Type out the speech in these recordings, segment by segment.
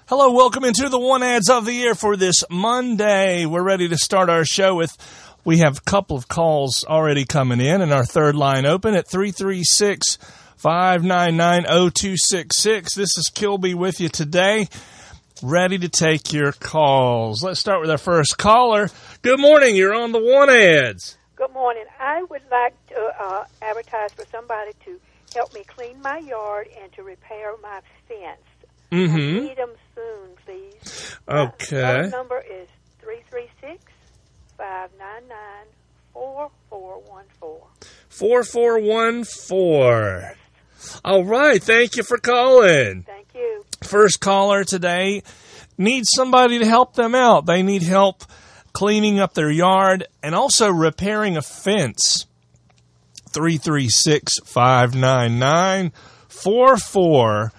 Hello, welcome into the One Ads of the Year for this Monday. We're ready to start our show we have a couple of calls already coming in, and our third line open at 336-599-0266. This is Kilby with you today, ready to take your calls. Let's start with our first caller. Good morning, you're on the One Ads. Good morning. I would like to advertise for somebody to help me clean my yard and to repair my fence. Mm-hmm. I need them soon, please. Okay. My number is 336-599-4414. 4414. All right, thank you for calling. Thank you. First caller today needs somebody to help them out. They need help cleaning up their yard and also repairing a fence. 336-599-4414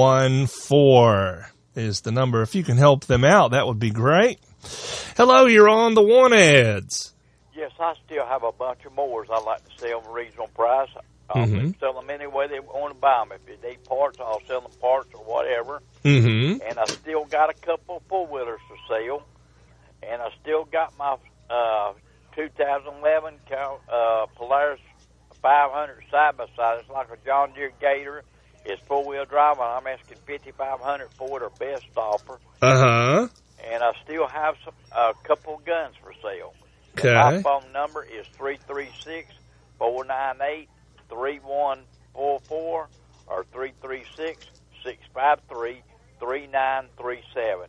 is the number. If you can help them out, that would be great. Hello, you're on the One Ads. Yes, I still have a bunch of mowers I like to sell at a reasonable price. I'll sell them any way they want to buy them. If they need parts, I'll sell them parts or whatever. Mm-hmm. And I still got a couple of four-wheelers for sale. And I still got my 2011 Polaris 500 side-by-side. It's like a John Deere Gator. It's four-wheel drive, and I'm asking $5,500 for it, or best offer. Uh-huh. And I still have a couple of guns for sale. Okay. My phone number is 336-498-3144 or 336-653-3937.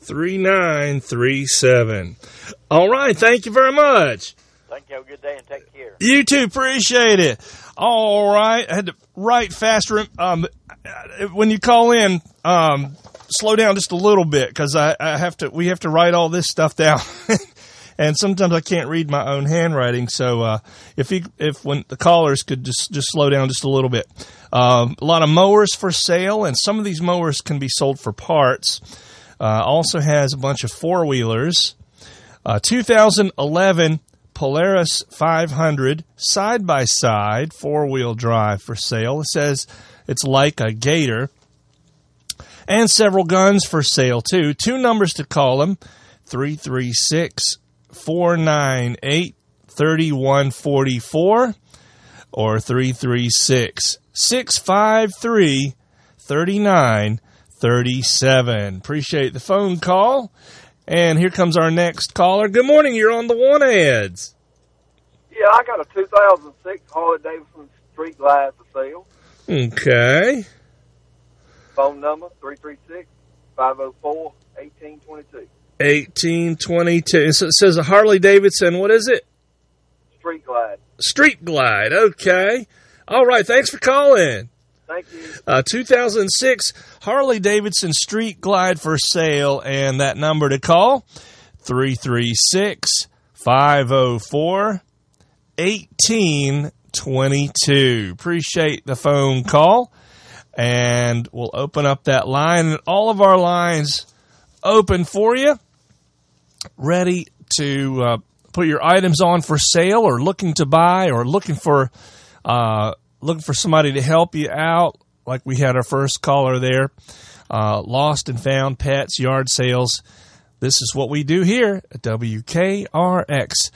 3937. All right, thank you very much. Thank you. Have a good day and take care. You too. Appreciate it. All right. I had to write faster. When you call in, slow down just a little bit because we have to write all this stuff down. And sometimes I can't read my own handwriting. So, when the callers could just slow down just a little bit. A lot of mowers for sale, and some of these mowers can be sold for parts. Also has a bunch of four-wheelers. 2011 Polaris 500 side-by-side four-wheel drive for sale. It says it's like a Gator. And several guns for sale, too. Two numbers to call them, 336-498-3144 or 336-653-3937. Appreciate the phone call. And here comes our next caller. Good morning. You're on the One Ads. Yeah, I got a 2006 Harley-Davidson Street Glide for sale. Okay. Phone number, 336-504-1822. 1822. So it says a Harley-Davidson. What is it? Street Glide. Street Glide. Okay. All right. Thanks for calling. Thank you. 2006 Harley-Davidson Street Glide for sale, and that number to call, 336-504-1822. Appreciate the phone call, and we'll open up that line. All of our lines open for you, ready to put your items on for sale or looking to buy or looking for somebody to help you out, like we had our first caller there. Lost and found pets, yard sales. This is what we do here at WKRX.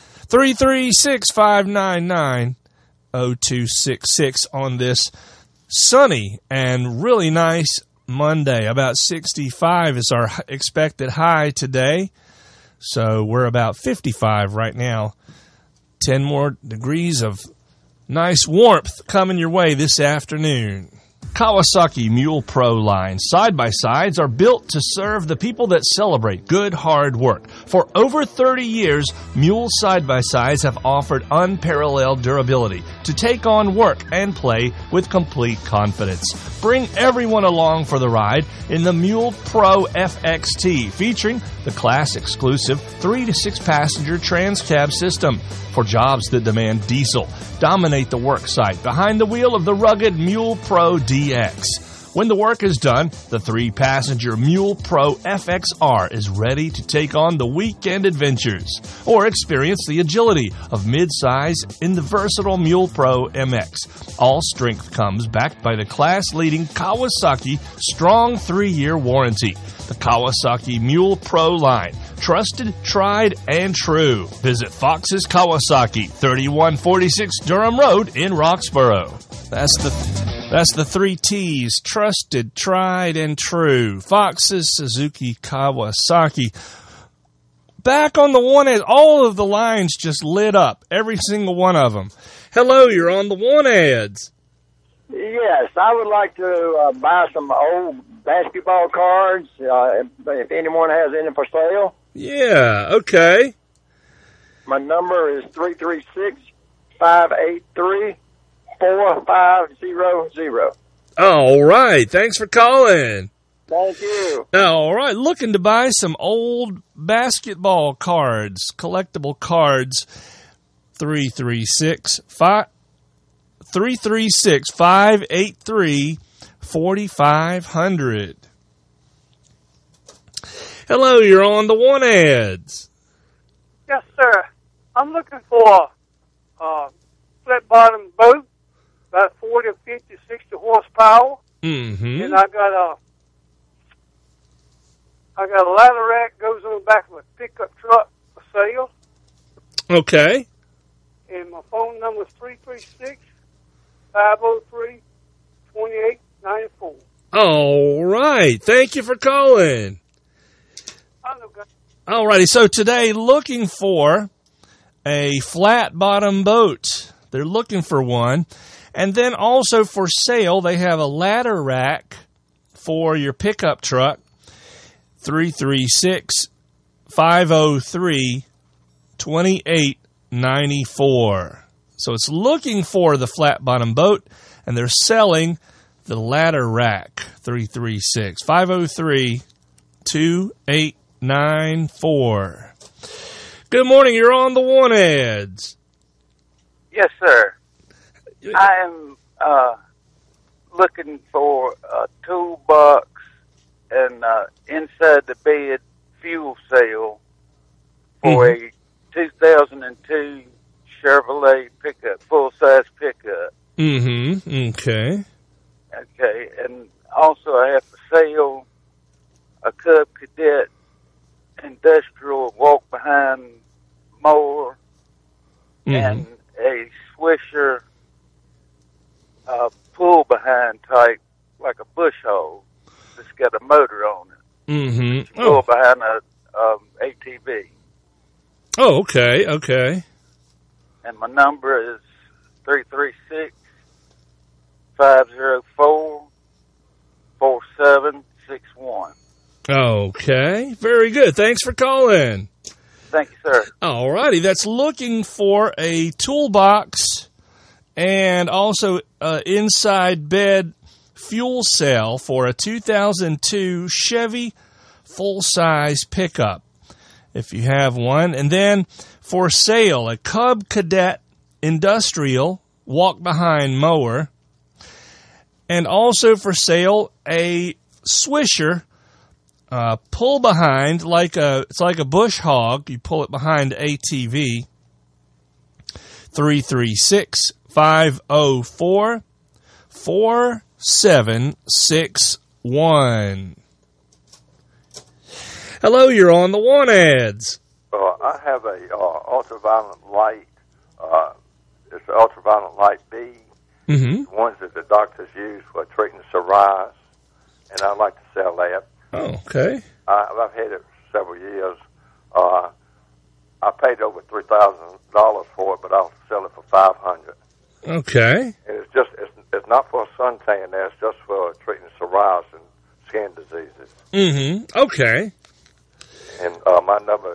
336-599-0266 on this sunny and really nice Monday. About 65 is our expected high today. So we're about 55 right now. 10 more degrees of nice warmth coming your way this afternoon. Kawasaki Mule Pro line side-by-sides are built to serve the people that celebrate good, hard work. For over 30 years, Mule side-by-sides have offered unparalleled durability to take on work and play with complete confidence. Bring everyone along for the ride in the Mule Pro FXT, featuring the class-exclusive 3 to 6 passenger trans-cab system for jobs that demand diesel. Dominate the work site behind the wheel of the rugged Mule Pro DX. When the work is done, the 3-passenger Mule Pro FXR is ready to take on the weekend adventures or experience the agility of midsize in the versatile Mule Pro MX. All strength comes backed by the class-leading Kawasaki strong 3-year warranty. The Kawasaki Mule Pro line. Trusted, tried, and true. Visit Fox's Kawasaki, 3146 Durham Road in Roxborough. That's the 3 T's. Trusted, tried, and true. Fox's Suzuki Kawasaki. Back on the one ad, all of the lines just lit up. Every single one of them. Hello, you're on the one ads. Yes, I would like to buy some old basketball cards, if anyone has any for sale. Yeah, okay. My number is 336-583-4500. All right, thanks for calling. Thank you. All right, looking to buy some old basketball cards, collectible cards, 336-583-4500. Hello, you're on the one ads. Yes, sir. I'm looking for a flat-bottom boat, about 40, 50, 60 horsepower. Mm-hmm. And I got a ladder rack goes on the back of a pickup truck for sale. Okay. And my phone number is 336-503-2894. All right. Thank you for calling. All righty. So today, looking for a flat-bottom boat. They're looking for one. And then also for sale, they have a ladder rack for your pickup truck, 336-503-2894. So it's looking for the flat-bottom boat, and they're selling the ladder rack, 336-503-2894. Good morning. You're on the one ads. Yes, sir. I am looking for a toolbox and inside the bed fuel cell for a 2002 Chevrolet pickup, full-size pickup. Mm-hmm. Okay. Okay, and also I have for sale a Cub Cadet industrial walk-behind mower and a Swisher pull-behind type, like a bush hog. It's got a motor on it. Mm-hmm. Pull behind a ATV. Oh, okay, okay. And my number is 336-504-4761. Okay, very good. Thanks for calling. Thank you, sir. All righty, that's looking for a toolbox and also inside bed fuel cell for a 2002 Chevy full-size pickup, if you have one. And then for sale, a Cub Cadet industrial walk-behind mower. And also for sale, a Swisher pull behind, it's like a bush hog. You pull it behind ATV. 336-504-4761. Hello, you're on the one ads. I have a ultraviolet light. It's an ultraviolet light B. Mm-hmm. The ones that the doctors use for treating psoriasis, and I'd like to sell that. Oh, okay. I've had it for several years. I paid over $3,000 for it, but I'll sell it for $500. Okay. And it's not for suntan. It's just for treating psoriasis and skin diseases. Mm-hmm. Okay. And my number is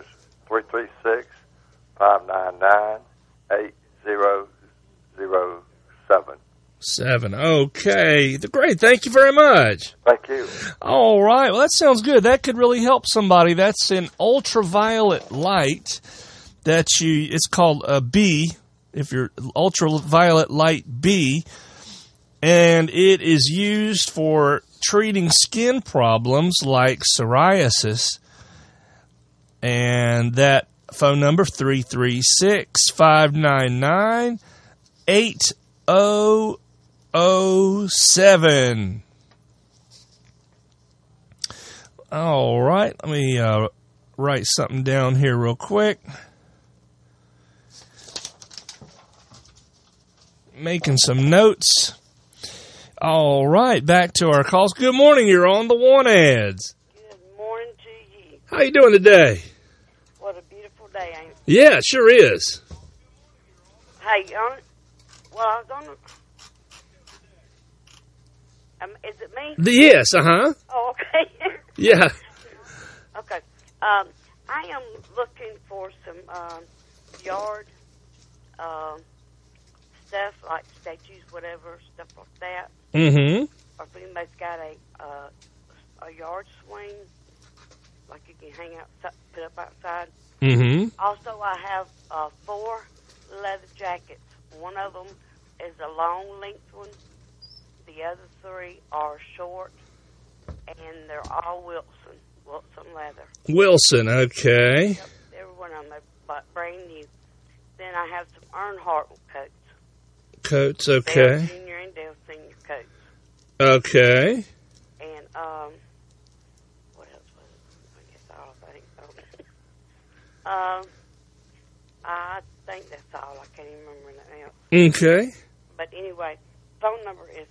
336-599-8007. 7. Okay. Great. Thank you very much. Thank you. All right. Well, that sounds good. That could really help somebody. That's an ultraviolet light it's called a B, if you're ultraviolet light B, and it is used for treating skin problems like psoriasis. And that phone number, 336-599-8007. All right, let me write something down here real quick. Making some notes. All right, back to our calls. Good morning, you're on the Want Ads. Good morning to you. How you doing today? What a beautiful day, ain't it? Yeah, it sure is. Hey, I was on is it me? Yes, uh-huh. Oh, okay. Yeah. Okay. I am looking for some yard stuff, like statues, whatever, stuff like that. Mm-hmm. Or if anybody's got a yard swing, like you can hang out, put up outside. Mm-hmm. Also, I have 4 leather jackets. One of them is a long length one. The other 3 are short, and they're all Wilson leather. Wilson, okay. Yep, every one of them are brand new. Then I have some Earnhardt coats. Coats, okay. Dale Junior and Dale Senior coats. Okay. And what else was it? I guess all. I think so. I think that's all. I can't even remember anything else. Okay. But anyway, phone number is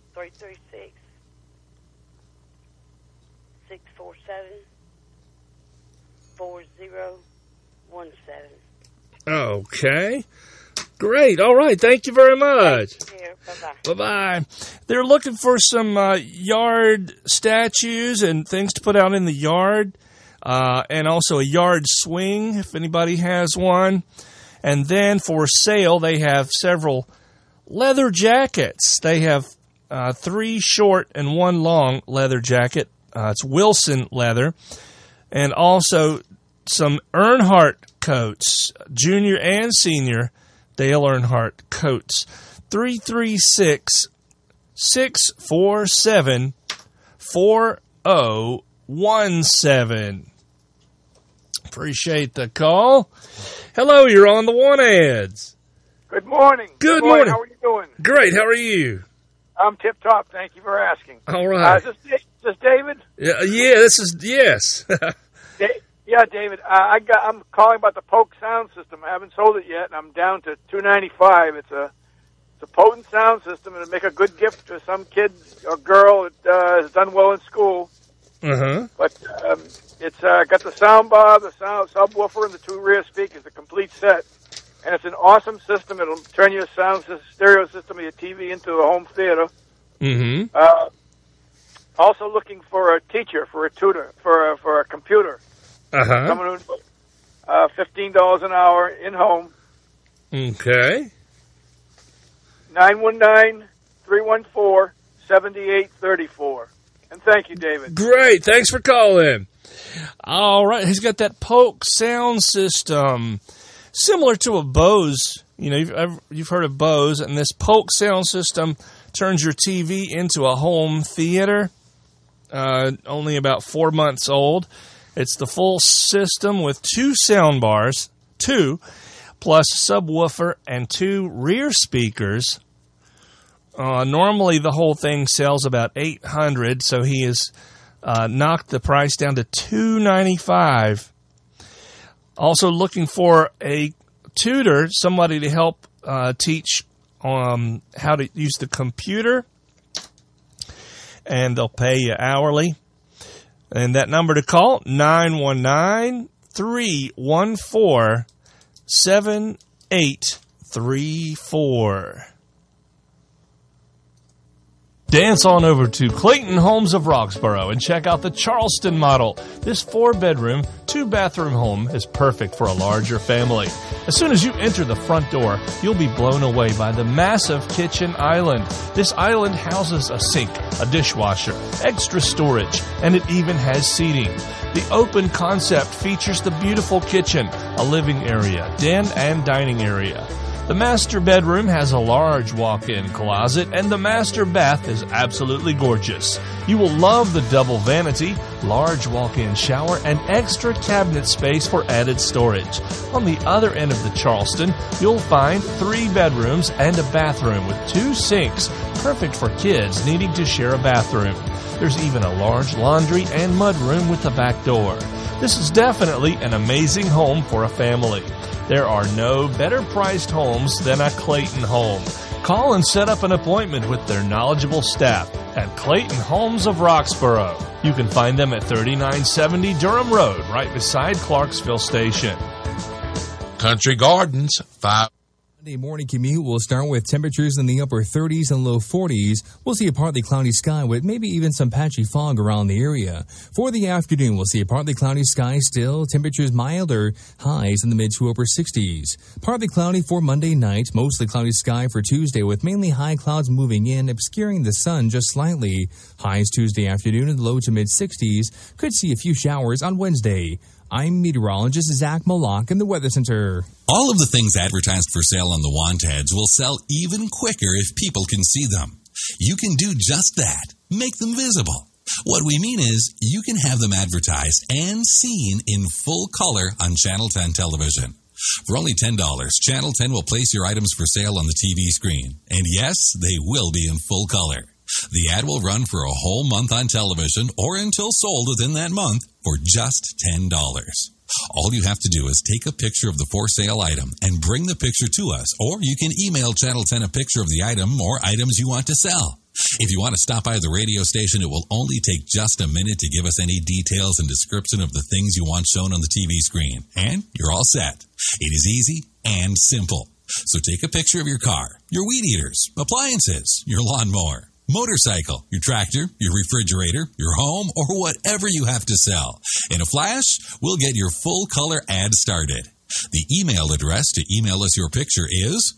336-647-4017. Okay. Great. All right. Thank you very much. Bye-bye. Bye-bye. They're looking for some yard statues and things to put out in the yard, and also a yard swing, if anybody has one. And then for sale, they have several leather jackets. They have 3 short and 1 long leather jacket. It's Wilson leather. And also some Earnhardt coats, junior and senior Dale Earnhardt coats. 336-647-4017. Appreciate the call. Hello, you're on the Want Ads. Good morning. Good morning. How are you doing? Great. How are you? I'm tip-top. Thank you for asking. All right. Is this David? Yeah, this is, yes. Yeah, David. I'm calling about the Polk sound system. I haven't sold it yet, and I'm down to $295. It's a potent sound system, and it'll make a good gift to some kid or girl that has done well in school. Uh-huh. But it's got the sound bar, the subwoofer, and the 2 rear speakers, the complete set. And it's an awesome system. It'll turn your stereo system of your TV into a home theater. Mm-hmm. Also looking for a teacher, for a tutor, for a computer. Uh-huh. Someone who $15 an hour in-home. Okay. 919-314-7834. And thank you, David. Great. Thanks for calling. All right. He's got that Polk sound system, similar to a Bose. You know, you've heard of Bose, and this Polk sound system turns your TV into a home theater. Only about 4 months old. It's the full system with 2 sound bars, 2, plus subwoofer and 2 rear speakers. Normally, the whole thing sells about $800, so he has knocked the price down to $295. Also looking for a tutor, somebody to help teach how to use the computer, and they'll pay you hourly. And that number to call, 919-314-7834. Dance on over to Clayton Homes of Roxborough and check out the Charleston model. This 4-bedroom, 2-bathroom home is perfect for a larger family. As soon as you enter the front door, you'll be blown away by the massive kitchen island. This island houses a sink, a dishwasher, extra storage, and it even has seating. The open concept features the beautiful kitchen, a living area, den, and dining area. The master bedroom has a large walk-in closet, and the master bath is absolutely gorgeous. You will love the double vanity, large walk-in shower, and extra cabinet space for added storage. On the other end of the Charleston, you'll find 3 bedrooms and a bathroom with 2 sinks, perfect for kids needing to share a bathroom. There's even a large laundry and mudroom with a back door. This is definitely an amazing home for a family. There are no better priced homes than a Clayton home. Call and set up an appointment with their knowledgeable staff at Clayton Homes of Roxborough. You can find them at 3970 Durham Road, right beside Clarksville Station. Country Gardens, 5. Monday morning commute will start with temperatures in the upper 30s and low 40s. We'll see a partly cloudy sky with maybe even some patchy fog around the area. For the afternoon, we'll see a partly cloudy sky still, temperatures milder, highs in the mid to upper 60s. Partly cloudy for Monday night, mostly cloudy sky for Tuesday with mainly high clouds moving in, obscuring the sun just slightly. Highs Tuesday afternoon in the low to mid 60s. Could see a few showers on Wednesday. I'm meteorologist Zach Malak in the Weather Center. All of the things advertised for sale on the want ads will sell even quicker if people can see them. You can do just that. Make them visible. What we mean is you can have them advertised and seen in full color on Channel 10 television. For only $10, Channel 10 will place your items for sale on the TV screen. And yes, they will be in full color. The ad will run for a whole month on television or until sold within that month for just $10. All you have to do is take a picture of the for sale item and bring the picture to us, or you can email Channel 10 a picture of the item or items you want to sell. If you want to stop by the radio station, it will only take just a minute to give us any details and description of the things you want shown on the TV screen, and you're all set. It is easy and simple. So take a picture of your car, your weed eaters, appliances, your lawnmower, motorcycle, your tractor, your refrigerator, your home, or whatever you have to sell. In a flash, we'll get your full color ad started. The email address to email us your picture is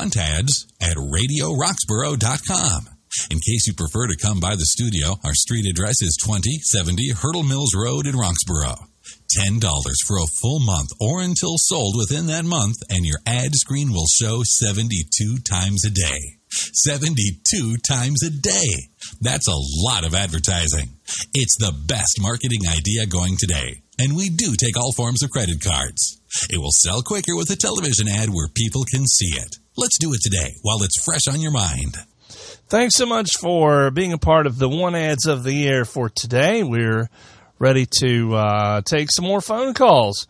wantads@radioroxborough.com. In case you prefer to come by the studio, our street address is 2070 Hurdle Mills Road in Roxborough. $10 for a full month or until sold within that month, and your ad screen will show 72 times a day. 72 times a day. That's a lot of advertising. It's the best marketing idea going today, and we do take all forms of credit cards. It will sell quicker with a television ad where people can see it. Let's do it today while it's fresh on your mind. Thanks so much for being a part of the One Ads of the Year for today. We're ready to take some more phone calls.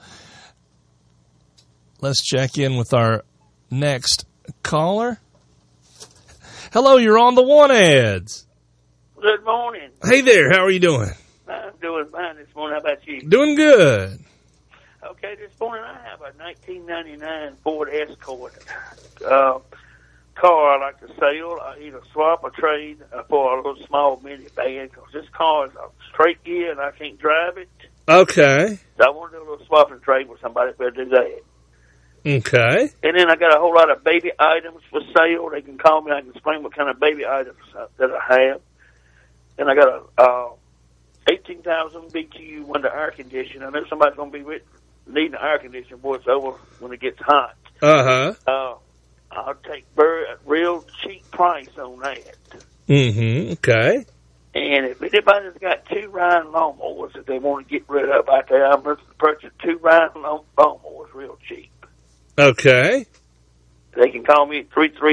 Let's check in with our next caller. Hello, you're on the One Ads. Good morning. Hey there, how are you doing? I'm doing fine this morning. How about you? Doing good. Okay, this morning I have a 1999 Ford Escort car I like to sell. I either swap or trade for a little small minivan because this car is a straight gear and I can't drive it. Okay. So I want to do a little swap and trade with somebody if they'll do that. Okay. And then I got a whole lot of baby items for sale. They can call me. I can explain what kind of baby items that I have. And I got a 18,000 BTU window air conditioner. I know somebody's going to be needing an air conditioner before it's over when it gets hot. Uh-huh. I'll take a real cheap price on that. Mm-hmm. Okay. And if anybody's got 2 Ryan lawnmowers that they want to get rid of out there, I'm going to purchase 2 Ryan lawnmowers real cheap. Okay. They can call me at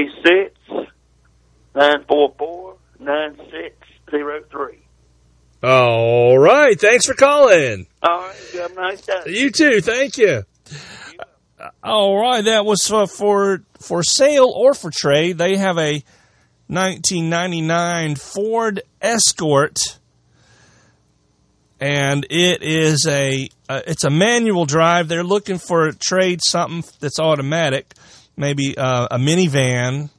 336-944-9603. All right. Thanks for calling. All right. You have a nice day. You too. Thank you. All right. That was for sale or for trade. They have a 1999 Ford Escort, and it is it's a manual drive. They're looking for trade something that's automatic, maybe a minivan.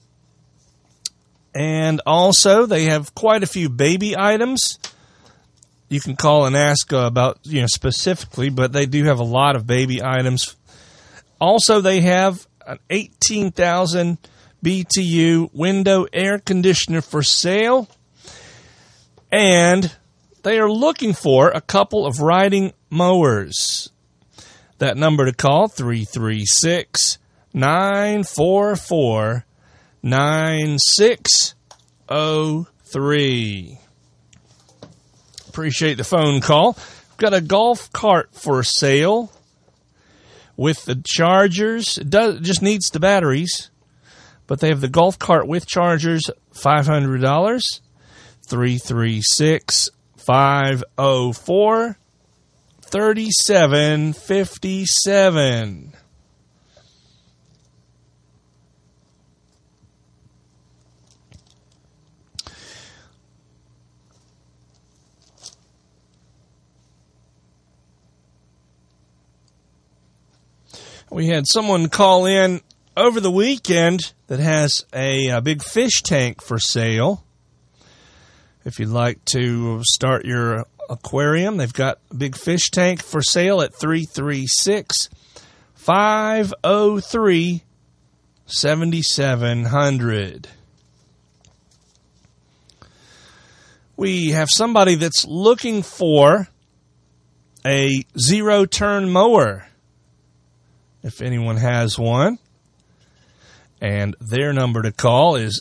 And also, they have quite a few baby items. You can call and ask about, specifically, but they do have a lot of baby items. Also, they have an 18,000 BTU window air conditioner for sale. And they are looking for a couple of riding mowers. That number to call, 336 944-9603. Appreciate the phone call. We've got a golf cart for sale with the chargers. It just needs the batteries, but they have the golf cart with chargers, $500. 336-504-3757. We had someone call in over the weekend that has a big fish tank for sale. If you'd like to start your aquarium, they've got a big fish tank for sale at 336-503-7700. We have somebody that's looking for a zero-turn mower, if anyone has one. And their number to call is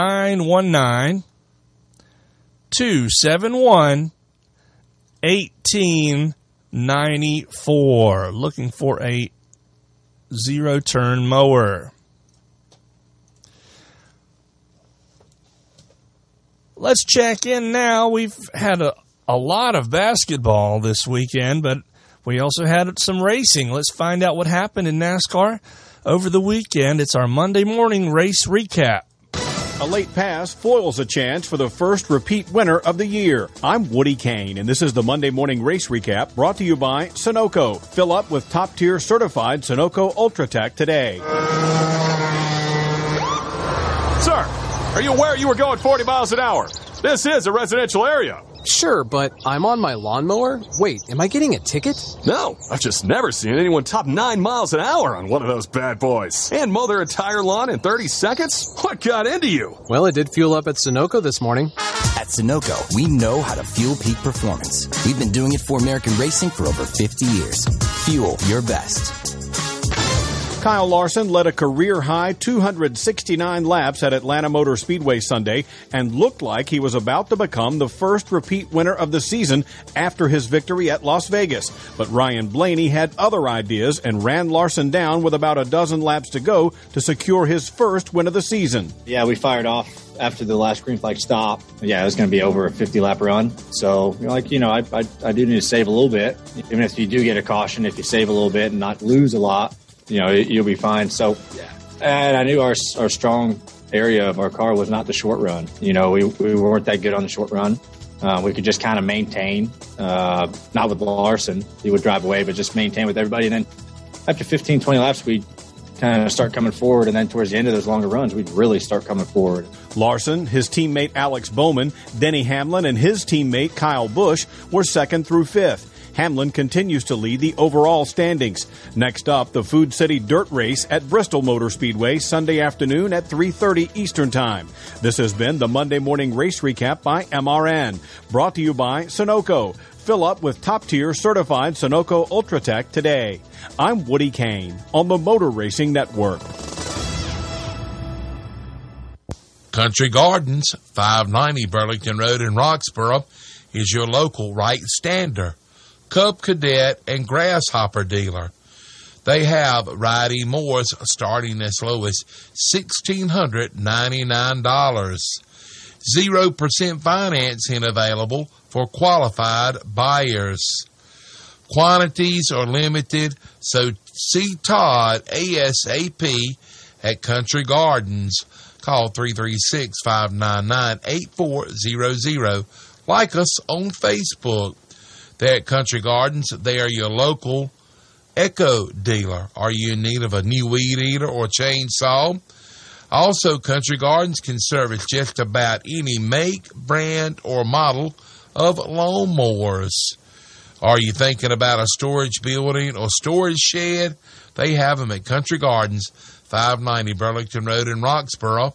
919-271-1894. Looking for a zero-turn mower. Let's check in now. We've had a lot of basketball this weekend, but we also had some racing. Let's find out what happened in NASCAR over the weekend. It's our Monday morning race recap. A late pass foils a chance for the first repeat winner of the year. I'm Woody Kane, and this is the Monday morning race recap brought to you by Sunoco. Fill up with top-tier certified Sunoco Ultratech today. Sir, are you aware you were going 40 miles an hour? This is a residential area. Sure, but I'm on my lawnmower? Wait, am I getting a ticket? No, I've just never seen anyone top 9 miles an hour on one of those bad boys. And mow their entire lawn in 30 seconds? What got into you? Well, it did fuel up at Sunoco this morning. At Sunoco, we know how to fuel peak performance. We've been doing it for American racing for over 50 years. Fuel your best. Kyle Larson led a career-high 269 laps at Atlanta Motor Speedway Sunday and looked like he was about to become the first repeat winner of the season after his victory at Las Vegas. But Ryan Blaney had other ideas and ran Larson down with about a dozen laps to go to secure his first win of the season. Yeah, we fired off after the last green flag stop. Yeah, it was going to be over a 50-lap run. So, I do need to save a little bit. Even if you do get a caution, if you save a little bit and not lose a lot, you'll be fine. So, and I knew our strong area of our car was not the short run. We weren't that good on the short run. We could just kind of maintain, not with Larson. He would drive away, but just maintain with everybody. And then after 15, 20 laps, we'd kind of start coming forward. And then towards the end of those longer runs, we'd really start coming forward. Larson, his teammate Alex Bowman, Denny Hamlin, and his teammate Kyle Busch were second through fifth. Hamlin continues to lead the overall standings. Next up, the Food City Dirt Race at Bristol Motor Speedway Sunday afternoon at 3:30 Eastern Time. This has been the Monday Morning Race Recap by MRN, brought to you by Sunoco. Fill up with top-tier certified Sunoco Ultratech today. I'm Woody Kane on the Motor Racing Network. Country Gardens, 590 Burlington Road in Roxborough, is your local right stander, Cub Cadet, and Grasshopper dealer. They have riding mowers starting as low as $1,699. 0% financing available for qualified buyers. Quantities are limited, so see Todd ASAP at Country Gardens. Call 336-599-8400. Like us on Facebook. They're at Country Gardens. They are your local Echo dealer. Are you in need of a new weed eater or chainsaw? Also, Country Gardens can service just about any make, brand, or model of lawnmowers. Are you thinking about a storage building or storage shed? They have them at Country Gardens, 590 Burlington Road in Roxborough.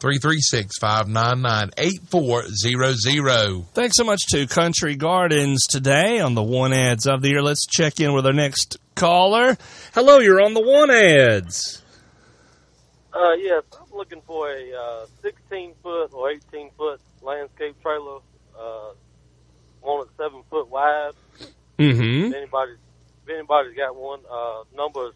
336-599-8400. Thanks so much to Country Gardens today on the One Ads of the Year. Let's check in with our next caller. Hello, you're on the One Ads. Yes, I'm looking for a 16-foot or 18-foot landscape trailer. One at 7 foot wide. Mm-hmm. If anybody's got one, number is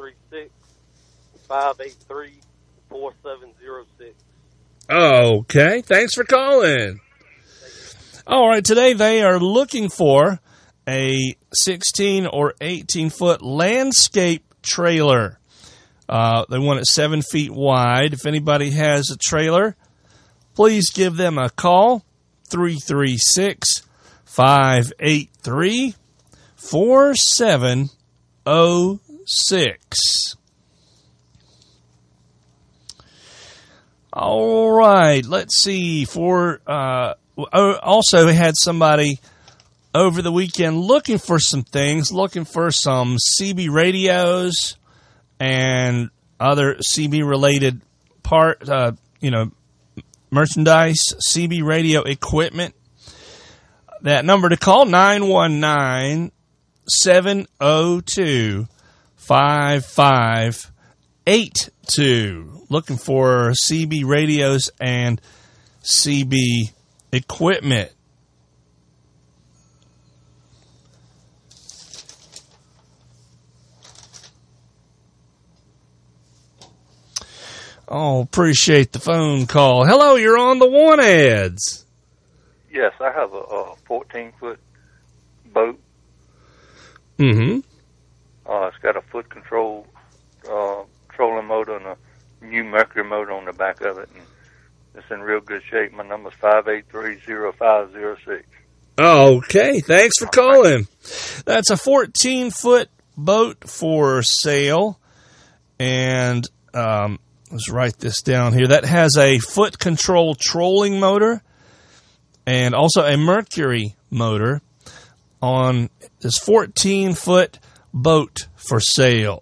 336-583-4706. Okay, thanks for calling. All right, today they are looking for a 16 or 18-foot landscape trailer. They want it 7 feet wide. If anybody has a trailer, please give them a call, 336-583-4706. All right, let's see. Also had somebody over the weekend looking for some things, looking for some CB radios and other CB-related merchandise, CB radio equipment. That number to call, 919-702-5582. Looking for CB radios and CB equipment. Oh, appreciate the phone call. Hello, you're on the One Ads. Yes, I have a 14-foot boat. Mm-hmm. It's got a foot control trolling motor and a new Mercury motor on the back of it, and it's in real good shape. My number's 583-0506. Okay, thanks for calling. That's a 14-foot boat for sale, and let's write this down here. That has a foot control trolling motor and also a Mercury motor on this 14-foot boat for sale.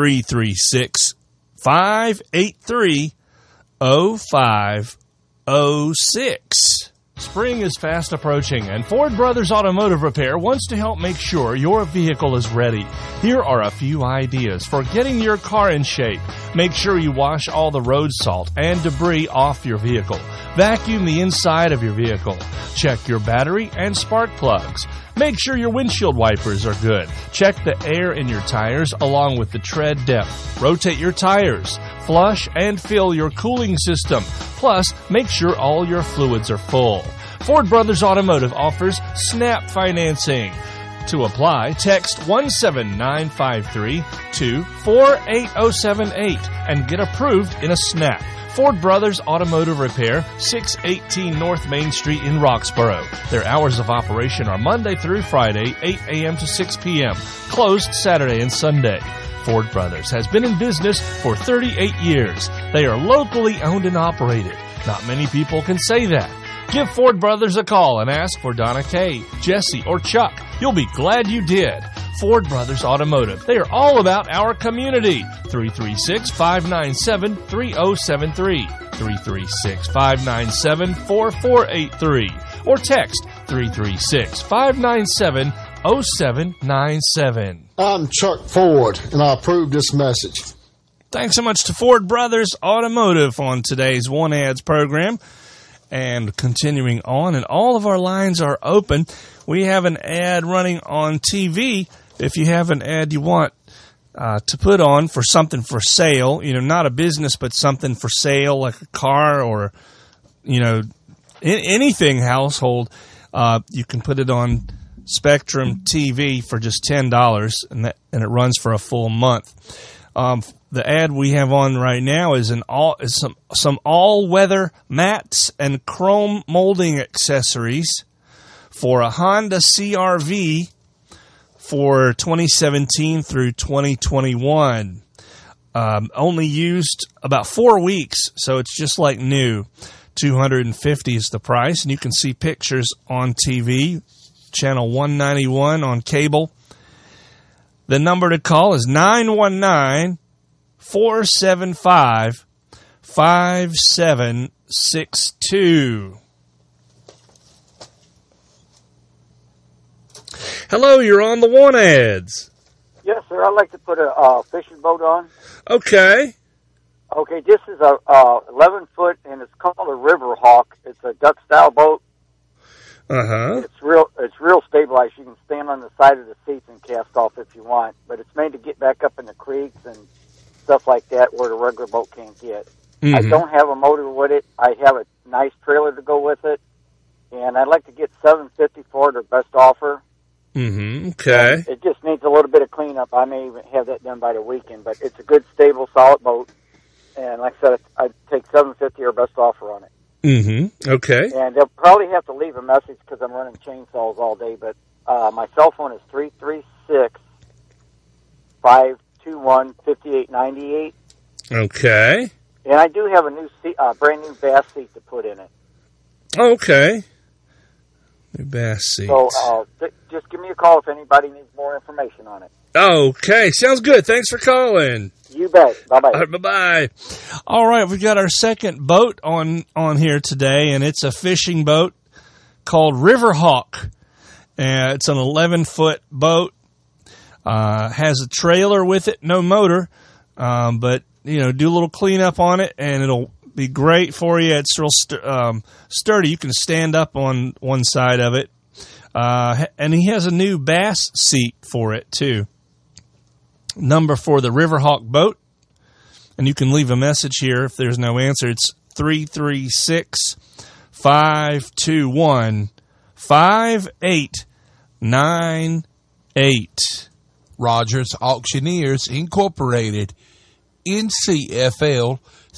336-583-0506. Spring is fast approaching, and Ford Brothers Automotive Repair wants to help make sure your vehicle is ready. Here are a few ideas for getting your car in shape. Make sure you wash all the road salt and debris off your vehicle. Vacuum the inside of your vehicle. Check your battery and spark plugs. Make sure your windshield wipers are good. Check the air in your tires along with the tread depth. Rotate your tires. Flush and fill your cooling system. Plus, make sure all your fluids are full. Ford Brothers Automotive offers SNAP financing. To apply, text 17953 to 48078 and get approved in a snap. Ford Brothers Automotive Repair, 618 North Main Street in Roxborough. Their hours of operation are Monday through Friday, 8 a.m. to 6 p.m., closed Saturday and Sunday. Ford Brothers has been in business for 38 years. They are locally owned and operated. Not many people can say that. Give Ford Brothers a call and ask for Donna Kay, Jesse, or Chuck. You'll be glad you did. Ford Brothers Automotive. They are all about our community. 336-597-3073. 336-597-4483. Or text 336-597-0797. I'm Chuck Ford, and I approve this message. Thanks so much to Ford Brothers Automotive on today's One Ads program. And continuing on, and all of our lines are open. We have an ad running on TV. If you have an ad you want to put on for something for sale, not a business, but something for sale, like a car or, anything household, you can put it on Spectrum TV for just $10, and it runs for a full month. The ad we have on right now is some all-weather mats and chrome molding accessories for a Honda CR-V for 2017 through 2021. Only used about 4 weeks, so it's just like new. $250 is the price, and you can see pictures on TV, channel 191 on cable. The number to call is 919-475-5762. Hello, you're on the One Ads. Yes, sir. I'd like to put a fishing boat on. Okay. Okay, this is a 11-foot, and it's called a River Hawk. It's a duck-style boat. Uh-huh. It's real stabilized. You can stand on the side of the seats and cast off if you want. But it's made to get back up in the creeks and stuff like that where the regular boat can't get. Mm-hmm. I don't have a motor with it. I have a nice trailer to go with it. And I'd like to get $750 for it, or best offer. Mm-hmm. Okay. And it just needs a little bit of cleanup. I may even have that done by the weekend. But it's a good, stable, solid boat. And like I said, I'd take $750 or best offer on it. Mm-hmm. Okay. And they'll probably have to leave a message because I'm running chainsaws all day. But my cell phone is 336-521-5898. Okay. And I do have a new seat, brand new bass seat to put in it. Okay. New bass seat. So just give me a call if anybody needs more information on it. Okay. Sounds good. Thanks for calling. You bet. Bye-bye. Bye-bye. All right, we've got our second boat on here today, and it's a fishing boat called River Hawk. It's an 11-foot boat. Has a trailer with it, no motor, but, do a little cleanup on it, and it'll be great for you. It's real sturdy. You can stand up on one side of it. And he has a new bass seat for it, too. Number for the Riverhawk boat, and you can leave a message here if there's no answer. It's 336-521-5898. Rogers Auctioneers Incorporated, NCFL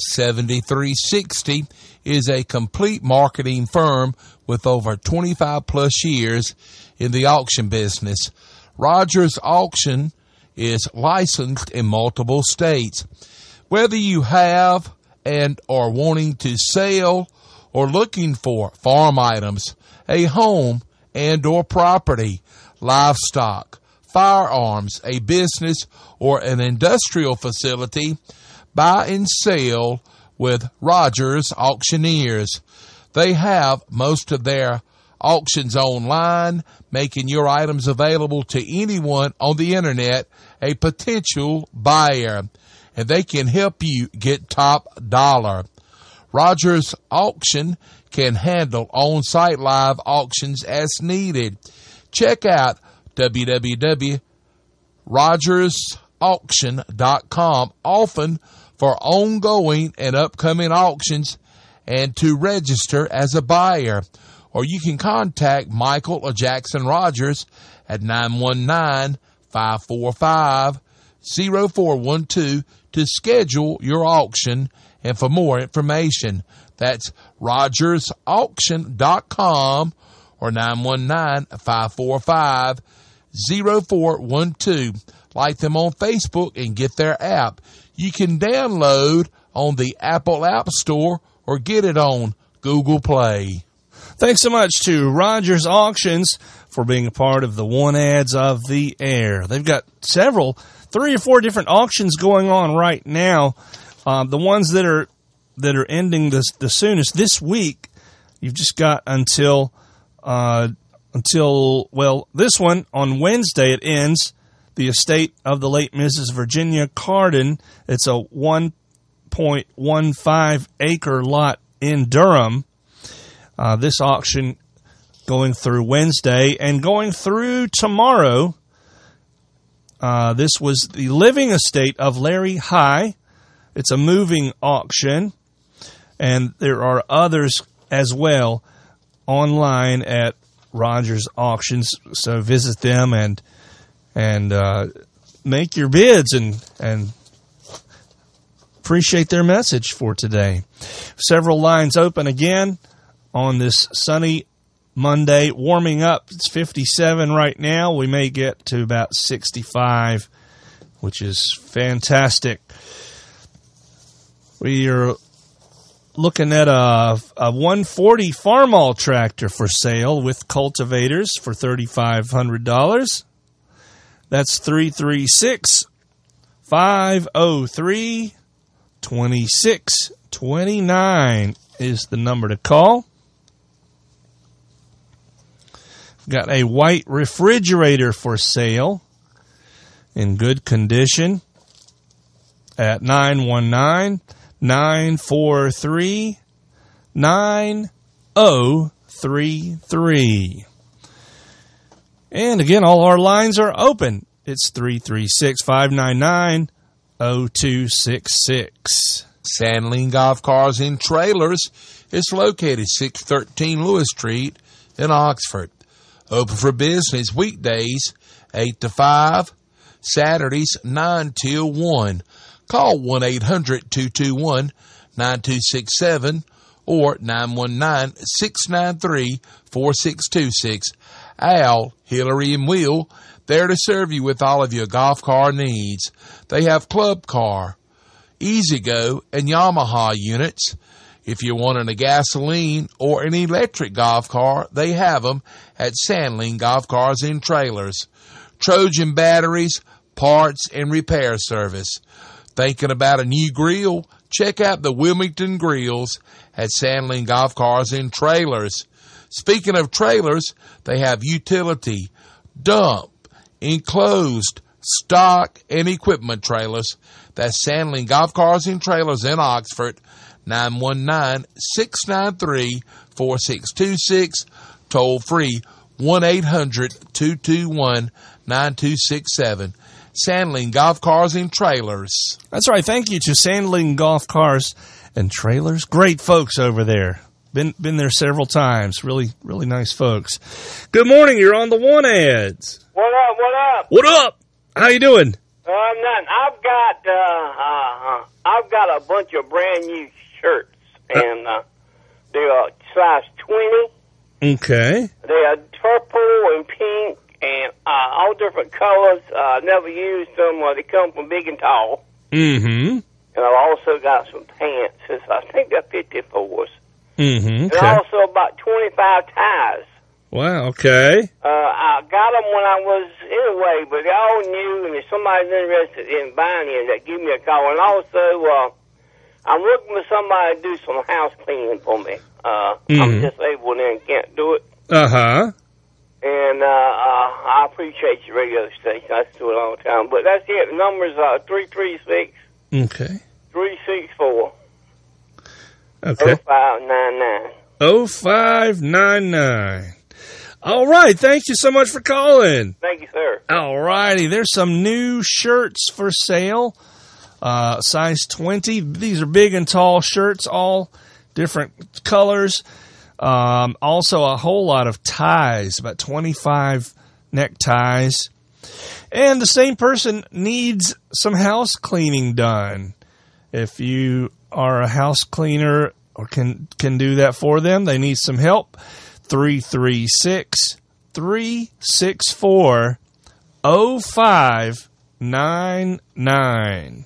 7360, is a complete marketing firm with over 25 plus years in the auction business. Rogers Auction is licensed in multiple states. Whether you have and are wanting to sell or looking for farm items, a home and or property, livestock, firearms, a business or an industrial facility, buy and sell with Rogers Auctioneers. They have most of their auctions online, making your items available to anyone on the internet, a potential buyer, and they can help you get top dollar. Rogers Auction can handle on-site live auctions as needed. Check out www.rogersauction.com often for ongoing and upcoming auctions and to register as a buyer. Or you can contact Michael or Jackson Rogers at 919-545-0412 to schedule your auction and for more information. That's rogersauction.com or 919-545-0412. Like them on Facebook and get their app. You can download on the Apple App Store or get it on Google Play. Thanks so much to Rogers Auctions for being a part of the One Ads of the Air. They've got 3 or 4 different auctions going on right now. The ones that are ending the soonest this week, you've just got until this one on Wednesday it ends. The estate of the late Mrs. Virginia Carden. It's a 1.15 acre lot in Durham. This auction going through Wednesday and going through tomorrow. This was the living estate of Larry High. It's a moving auction, and there are others as well online at Rogers Auctions. So visit them and make your bids and appreciate their message for today. Several lines open again on this sunny Monday, warming up. It's 57 right now. We may get to about 65, which is fantastic. We are looking at a 140 Farmall tractor for sale with cultivators for $3,500. That's 336-503-2629 is the number to call. Got a white refrigerator for sale in good condition at 943-9033. And again, all our lines are open. It's 336-599-0266. Sandling Golf Cars and Trailers is located 613 Lewis Street in Oxford. Open for business weekdays 8 to 5, Saturdays 9 till 1. Call 1-800-221-9267 or 919-693-4626. Al, Hillary, and Will, there to serve you with all of your golf car needs. They have Club Car, Easy Go, and Yamaha units. If you're wanting a gasoline or an electric golf car, they have them at Sandling Golf Cars and Trailers. Trojan batteries, parts, and repair service. Thinking about a new grill? Check out the Wilmington Grills at Sandling Golf Cars and Trailers. Speaking of trailers, they have utility, dump, enclosed, stock, and equipment trailers. That's Sandling Golf Cars and Trailers in Oxford, 919-693-4626, toll free 1-800-221-9267. Sandling Golf Cars and Trailers. That's right. Thank you to Sandling Golf Cars and Trailers. Great folks over there. Been there several times. Really, really nice folks. Good morning. You're on the One Ads. What up? What up? What up? How you doing? Nothing. I've got a bunch of brand new shirts, and they're size 20. Okay. They're purple and pink and all different colors. Never used them. They come from Big and Tall. Mm-hmm. And I've also got some pants. I think they're 54s. Mm-hmm. Okay. And also about 25 ties. Wow, okay. I got them when I was anyway, but they're all new, and if somebody's interested in buying them, give me a call. And also, I'm looking for somebody to do some house cleaning for me. I'm disabled and can't do it. Uh-huh. And I appreciate your radio station. I do it all the time. But that's it. The number's 336. Okay. 364. Okay. 0599. 0599. All right. Thank you so much for calling. Thank you, sir. All righty. There's some new shirts for sale. Size 20. These are big and tall shirts, all different colors. Also a whole lot of ties, about 25 neckties. And the same person needs some house cleaning done. If you are a house cleaner or can do that for them, they need some help. 336-364-0599.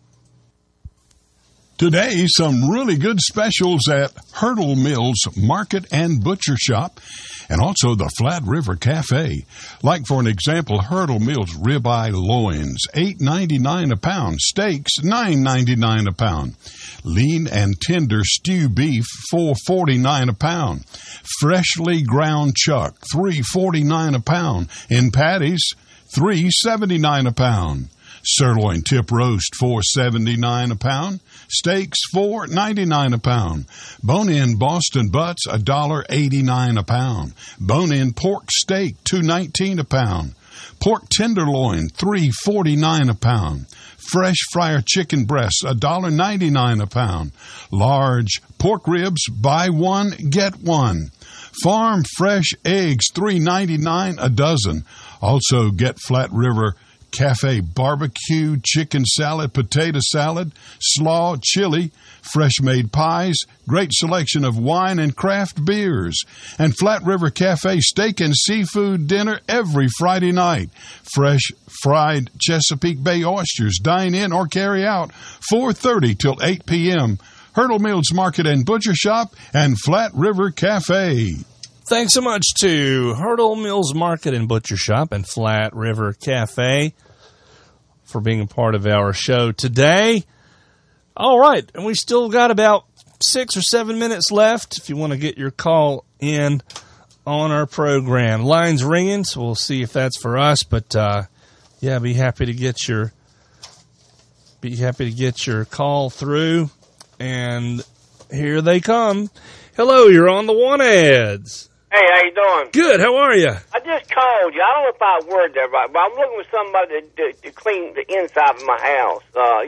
Today, some really good specials at Hurdle Mills Market and Butcher Shop, and also the Flat River Cafe. Like, for an example, Hurdle Mills ribeye loins, $8.99 a pound. Steaks, $9.99 a pound. Lean and tender stew beef, $4.49 a pound. Freshly ground chuck, $3.49 a pound. In patties, $3.79 a pound. Sirloin tip roast, $4.79 a pound. Steaks, $4.99 a pound. Bone-in Boston butts, $1.89 a pound. Bone-in pork steak, $2.19 a pound. Pork tenderloin, $3.49 a pound. Fresh fryer chicken breasts, $1.99 a pound. Large pork ribs, buy one, get one. Farm fresh eggs, $3.99 a dozen. Also get Flat River Cafe barbecue, chicken salad, potato salad, slaw, chili, fresh-made pies, great selection of wine and craft beers, and Flat River Cafe steak and seafood dinner every Friday night. Fresh fried Chesapeake Bay oysters, dine in or carry out, 4:30 till 8 p.m. Hurdle Mills Market and Butcher Shop and Flat River Cafe. Thanks so much to Hurdle Mills Market and Butcher Shop and Flat River Cafe for being a part of our show today. All right, and we still got about 6 or 7 minutes left if you want to get your call in on our program. Line's ringing, so we'll see if that's for us. But be happy to get your call through. And here they come. Hello, you're on the Wanted. Hey, how you doing? Good, how are you? I just called you. I don't know if I worded that right, but I'm looking for somebody to clean the inside of my house.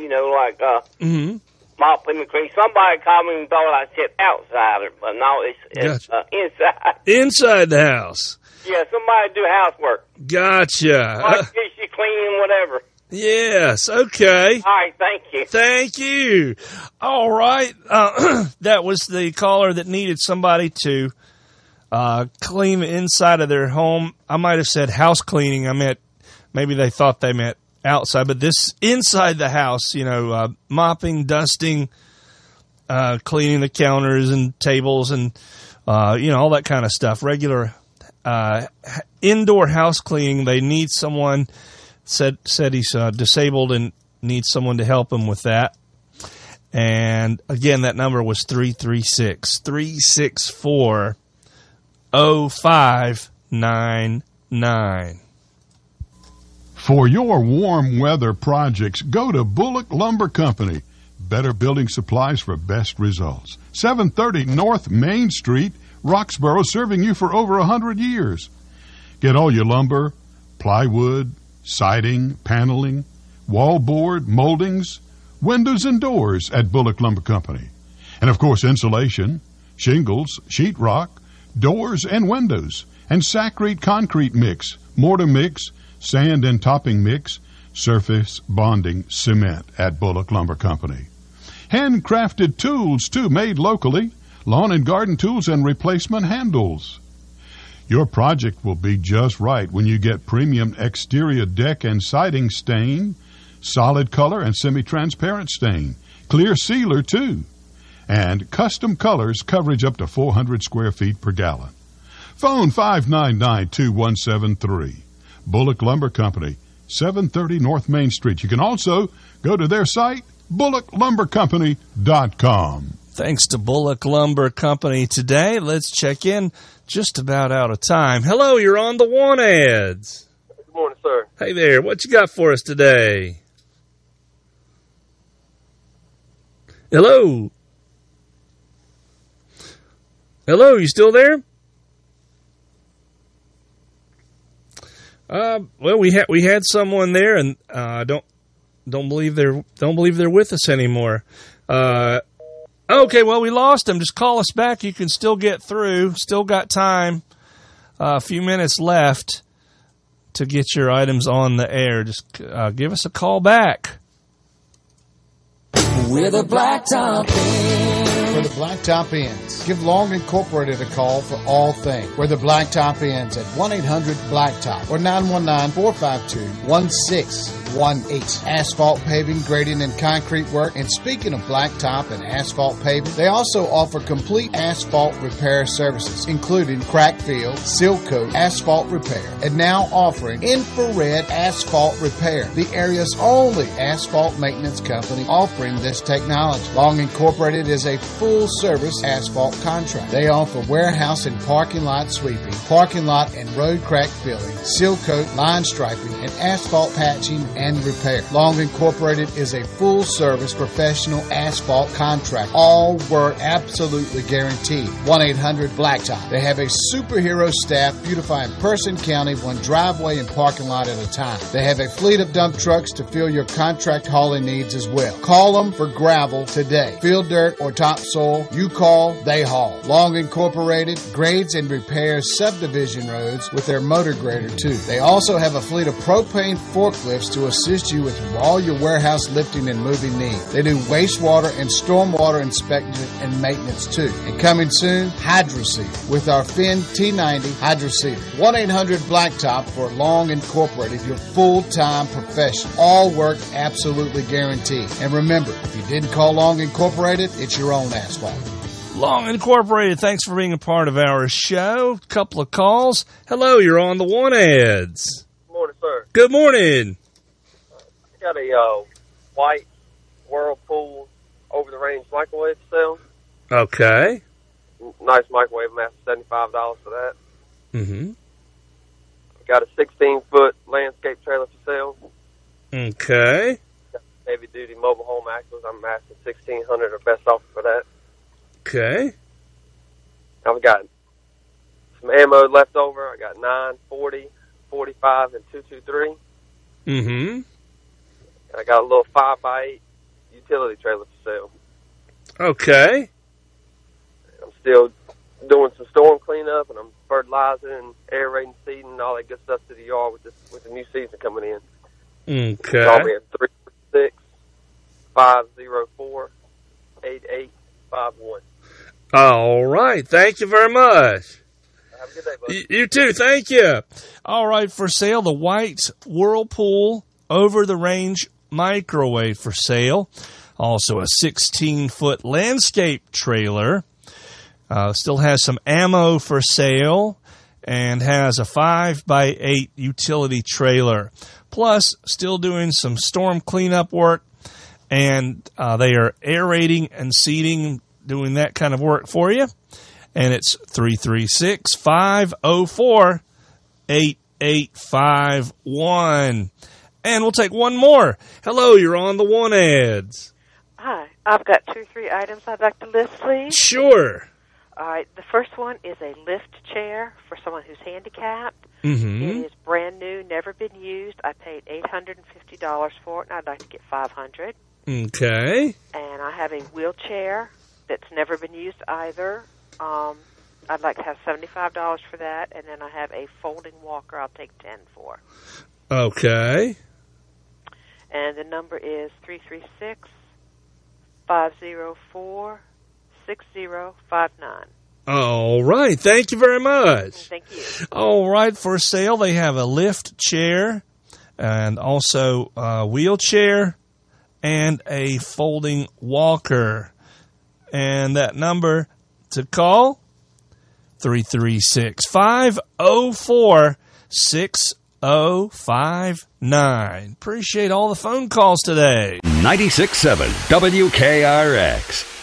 Mop and clean. Somebody called me and thought I said outsider, but no, it's inside. Inside the house. Yeah, somebody do housework. Gotcha. Kitchen cleaning, whatever. Yes, okay. All right, thank you. Thank you. All right. That was the caller that needed somebody to clean the inside of their home. I might have said house cleaning. I meant, maybe they thought they meant outside, but this inside the house, mopping, dusting, cleaning the counters and tables and, all that kind of stuff. Regular indoor house cleaning. They need someone, said he's disabled and needs someone to help him with that. And again, that number was 336-364-0599. For your warm weather projects, go to Bullock Lumber Company. Better building supplies for best results. 730 North Main Street, Roxborough, serving you for over 100 years. Get all your lumber, plywood, siding, paneling, wallboard, moldings, windows and doors at Bullock Lumber Company. And of course, insulation, shingles, sheetrock, doors and windows, and Sakrete concrete mix, mortar mix, sand and topping mix, surface bonding cement at Bullock Lumber Company. Handcrafted tools, too, made locally, lawn and garden tools and replacement handles. Your project will be just right when you get premium exterior deck and siding stain, solid color and semi-transparent stain, clear sealer, too, and custom colors, coverage up to 400 square feet per gallon. Phone 599-2173. Bullock Lumber Company, 730 North Main Street. You can also go to their site, bullockLumberCompany.com. Thanks to Bullock Lumber Company today. Let's check in. Just about out of time. Hello, you're on the Wanted. Good morning, sir. Hey there. What you got for us today? Hello. Hello, you still there? Well, we had someone there, and don't believe they're with us anymore. Okay, well, we lost them. Just call us back. You can still get through. Still got time. A few minutes left to get your items on the air. Just give us a call back. Where the blacktop ends. Where the blacktop ends. Give Long Incorporated a call for all things. Where the blacktop ends at 1-800-BLACKTOP or 919-452-1618. Asphalt paving, grading, and concrete work. And speaking of blacktop and asphalt paving, they also offer complete asphalt repair services, including crack fill, seal coat, asphalt repair, and now offering infrared asphalt repair. The area's only asphalt maintenance company offering this technology. Long Incorporated is a full-service asphalt contract. They offer warehouse and parking lot sweeping, parking lot and road crack filling, seal coat, line striping, and asphalt patching and repair. Long Incorporated is a full-service professional asphalt contract. All work absolutely guaranteed. 1-800-BLACKTOP. They have a superhero staff beautifying Person County, one driveway and parking lot at a time. They have a fleet of dump trucks to fill your contract hauling needs as well. Call them for gravel today. Field dirt or topsoil, you call, they haul. Long Incorporated grades and repairs subdivision roads with their motor grader too. They also have a fleet of propane forklifts to assist you with all your warehouse lifting and moving needs. They do wastewater and stormwater inspection and maintenance too. And coming soon, HydroSeed with our Finn T90 HydroSeeder. 1-800-BLACKTOP for Long Incorporated, your full-time professional. All work absolutely guaranteed. And remember, if you didn't call Long Incorporated, it's your own asphalt. Long Incorporated, thanks for being a part of our show. Couple of calls. Hello, you're on the Wanted. Good morning, sir. Good morning. I got a white Whirlpool over-the-range microwave for sale. Okay. Nice microwave. I'm asking $75 for that. Mm-hmm. Got a 16-foot landscape trailer for sale. Okay. Got a heavy-duty duty mobile home axles. I'm asking $1,600 or best offer for that. Okay. I've got some ammo left over. I got 9, 40, 45, and 223. Mm-hmm. I got a little 5x8 utility trailer for sale. Okay. I'm still doing some storm cleanup, and I'm fertilizing and aerating, seeding, and all that good stuff to the yard with the new season coming in. Okay. Call me at 336-504-8851. All right. Thank you very much. Have a good day, buddy. You too. Thank you. All right. For sale, the white Whirlpool over-the-range microwave for sale. Also a 16-foot landscape trailer. Still has some ammo for sale and has a 5x8 utility trailer. Plus, still doing some storm cleanup work, and they are aerating and seeding, doing that kind of work for you. And it's 336-504-8851. And we'll take one more. Hello, you're on the One Ads. Hi, I've got 2 or 3 items I'd like to list, please. Sure. All right, the first one is a lift chair for someone who's handicapped. Mm-hmm. It is brand new, never been used. I paid $850 for it, and I'd like to get $500. Okay. And I have a wheelchair that's never been used either. I'd like to have $75 for that, and then I have a folding walker I'll take $10 for. Okay. And the number is 336-504-6059. All right. Thank you very much. Thank you. All right. For sale, they have a lift chair and also a wheelchair and a folding walker. And that number to call, 336-504-6059. Appreciate all the phone calls today. 96.7 WKRX.